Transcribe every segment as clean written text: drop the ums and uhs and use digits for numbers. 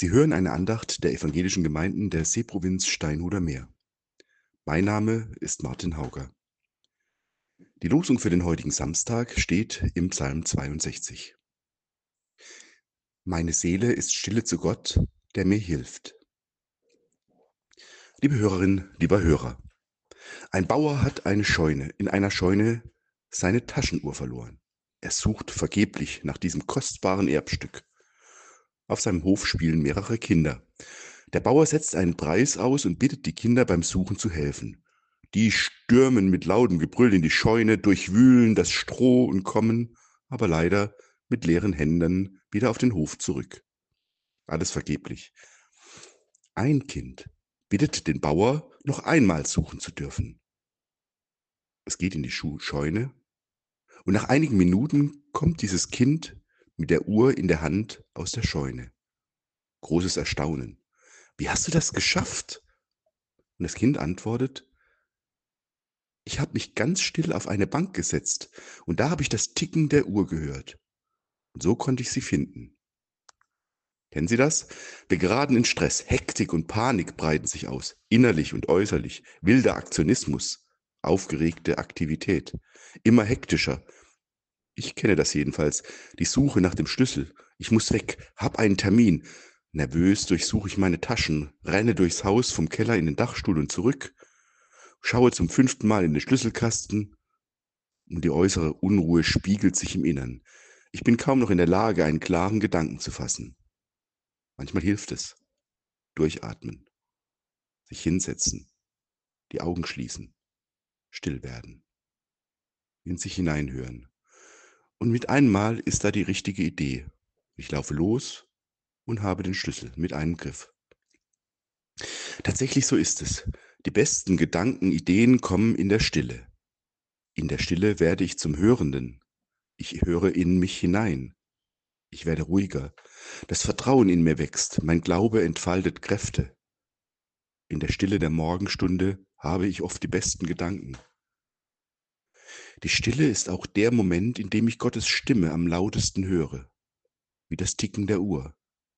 Sie hören eine Andacht der evangelischen Gemeinden der Seeprovinz Steinhuder Meer. Mein Name ist Martin Hauger. Die Losung für den heutigen Samstag steht im Psalm 62. Meine Seele ist stille zu Gott, der mir hilft. Liebe Hörerin, lieber Hörer, ein Bauer hat in einer Scheune seine Taschenuhr verloren. Er sucht vergeblich nach diesem kostbaren Erbstück. Auf seinem Hof spielen mehrere Kinder. Der Bauer setzt einen Preis aus und bittet die Kinder beim Suchen zu helfen. Die stürmen mit lautem Gebrüll in die Scheune, durchwühlen das Stroh und kommen, aber leider mit leeren Händen wieder auf den Hof zurück. Alles vergeblich. Ein Kind bittet den Bauer, noch einmal suchen zu dürfen. Es geht in die Scheune und nach einigen Minuten kommt dieses Kind mit der Uhr in der Hand aus der Scheune. Großes Erstaunen. Wie hast du das geschafft? Und das Kind antwortet: Ich habe mich ganz still auf eine Bank gesetzt und da habe ich das Ticken der Uhr gehört. Und so konnte ich sie finden. Kennen Sie das? Wir geraten in Stress, Hektik und Panik breiten sich aus, innerlich und äußerlich, wilder Aktionismus, aufgeregte Aktivität, immer hektischer. Ich kenne das jedenfalls, die Suche nach dem Schlüssel. Ich muss weg, hab einen Termin. Nervös durchsuche ich meine Taschen, renne durchs Haus vom Keller in den Dachstuhl und zurück, schaue zum 5. Mal in den Schlüsselkasten und die äußere Unruhe spiegelt sich im Innern. Ich bin kaum noch in der Lage, einen klaren Gedanken zu fassen. Manchmal hilft es. Durchatmen, sich hinsetzen, die Augen schließen, still werden, in sich hineinhören. Und mit einmal ist da die richtige Idee. Ich laufe los und habe den Schlüssel mit einem Griff. Tatsächlich so ist es. Die besten Gedanken, Ideen kommen in der Stille. In der Stille werde ich zum Hörenden. Ich höre in mich hinein. Ich werde ruhiger. Das Vertrauen in mir wächst. Mein Glaube entfaltet Kräfte. In der Stille der Morgenstunde habe ich oft die besten Gedanken. Die Stille ist auch der Moment, in dem ich Gottes Stimme am lautesten höre, wie das Ticken der Uhr.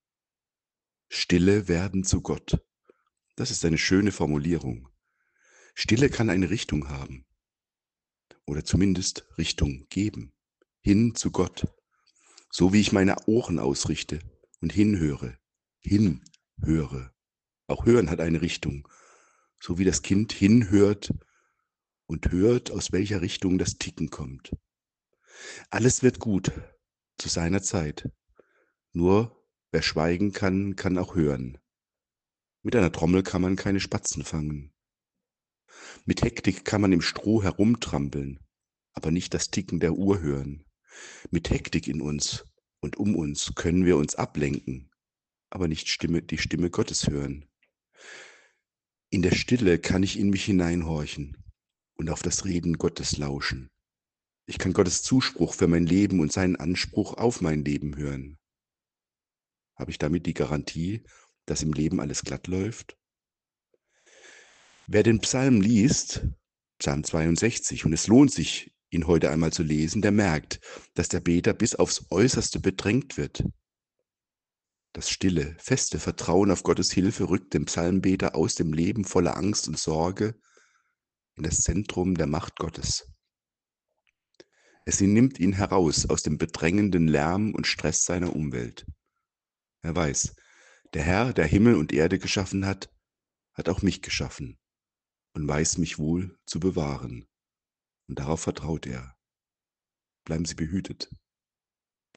Stille werden zu Gott. Das ist eine schöne Formulierung. Stille kann eine Richtung haben oder zumindest Richtung geben. Hin zu Gott. So wie ich meine Ohren ausrichte und hinhöre. Hinhöre. Auch Hören hat eine Richtung. So wie das Kind hinhört und hört, aus welcher Richtung das Ticken kommt. Alles wird gut zu seiner Zeit. Nur wer schweigen kann, kann auch hören. Mit einer Trommel kann man keine Spatzen fangen. Mit Hektik kann man im Stroh herumtrampeln, aber nicht das Ticken der Uhr hören. Mit Hektik in uns und um uns können wir uns ablenken, aber nicht die Stimme Gottes hören. In der Stille kann ich in mich hineinhorchen und auf das Reden Gottes lauschen. Ich kann Gottes Zuspruch für mein Leben und seinen Anspruch auf mein Leben hören. Habe ich damit die Garantie, dass im Leben alles glatt läuft? Wer den Psalm liest, Psalm 62, und es lohnt sich, ihn heute einmal zu lesen, der merkt, dass der Beter bis aufs Äußerste bedrängt wird. Das stille, feste Vertrauen auf Gottes Hilfe rückt den Psalmbeter aus dem Leben voller Angst und Sorge in das Zentrum der Macht Gottes. Es nimmt ihn heraus aus dem bedrängenden Lärm und Stress seiner Umwelt. Er weiß, der Herr, der Himmel und Erde geschaffen hat, hat auch mich geschaffen und weiß mich wohl zu bewahren. Und darauf vertraut er. Bleiben Sie behütet.